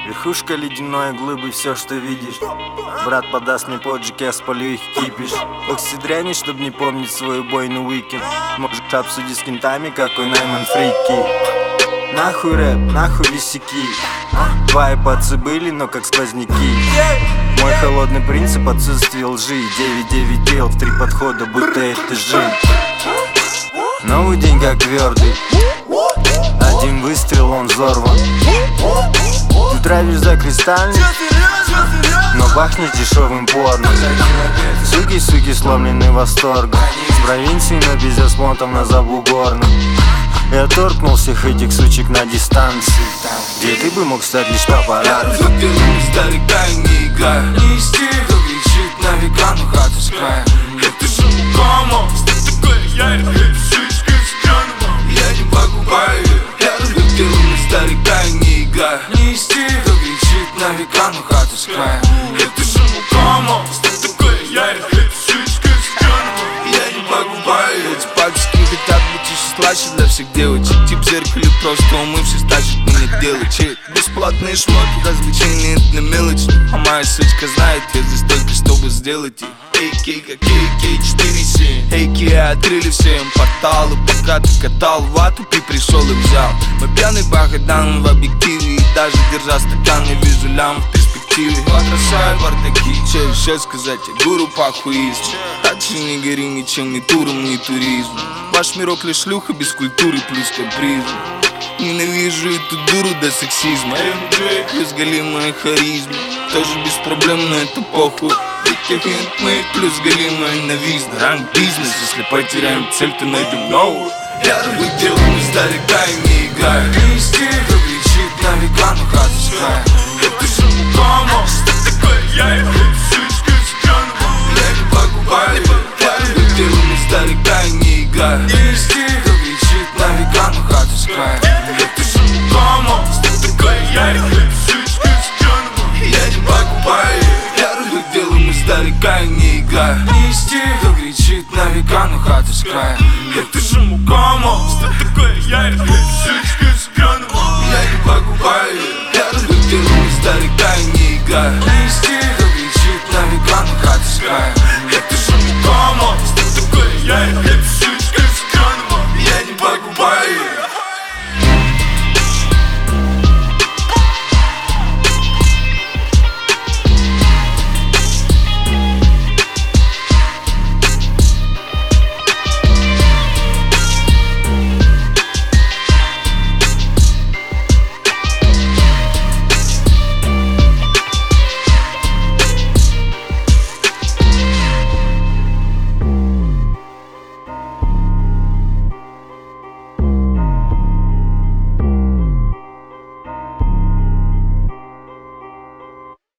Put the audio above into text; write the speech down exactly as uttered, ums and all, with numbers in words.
Верхушка ледяной глыбы, все, что видишь. Брат подаст мне поджиг, я спалю их кипиш. Окси дряни, чтоб не помнить свой убойный уикенд. Можешь обсудить с кентами, какой найман фрики. Нахуй рэп, нахуй висяки. Два эпацы были, но как сквозняки. Мой холодный принцип — отсутствие лжи. Девять девять дел в три подхода, будто это жизнь. Новый день как твердый. Один выстрел, он взорван. Ты травишь за кристальный, но пахнешь дешевым порно. Суки, суки, сломлены восторгом. С провинции, но без осмотров на забугорном. Я торкнул всех этих сучек на дистанции, где ты бы мог стать лишь папарацци. Я делаю издалека и не играю. Не из тех, кто кричит на века, но хата с края. Это же мукомо, что такое я? Шишка с краном, я не покупаю ее. Я делаю издалека и не играю. Не из тех, кто кричит на века, но хата с края. Это же мукомо, что такое я? Шишка с краном, я не покупаю ее. Эти папочки хотят быть еще слаще для всех девочек. Тип в зеркале, просто умывшись, тащит меня делать чек. Бесплатные шмотки, развлечения — это мелочь. А моя сучка знает, я здесь только чтобы сделать их. Эй, кей, как кей, кей, четыре семь. Эй, кей, отрыли все им порталы. Пока ты катал вату, ты пришел и взял. Мы пьяный пахадан в объективе. И даже держа стакан, я вижу лям в перспективе. Отражаю бардаки, че еще сказать, я гуру по хуизму. Так же не гори ничем, ни туром, ни туризмом. Ваш мирок лишь шлюха без культуры плюс капризм. Ненавижу эту дуру до сексизма. М-Джей плюс галимая харизма. Тоже без проблем, но это похуй. Ведь хендмейд плюс галимая новизна. Ранг бизнес, если потеряем цель, то найдем новую. Я делаю издалека и не играю. Не из тех, кто кричит на века, но хата с края. Это же мукомо, что такое я? Шишка с краном, я не покупаю ее. Я делаю издалека и не играю. Не из тех, кто кричит на века, но хата с края. Это же мукомо, что такое я? Шишка с краном, я не покупаю ее. Я рулю делом издалека и не играю. Не из тех, кто кричит на века, но хата с края. Это же мукомо, что такое я? Шишка с краном, я не покупаю ее. Я рулю делом издалека и не играю.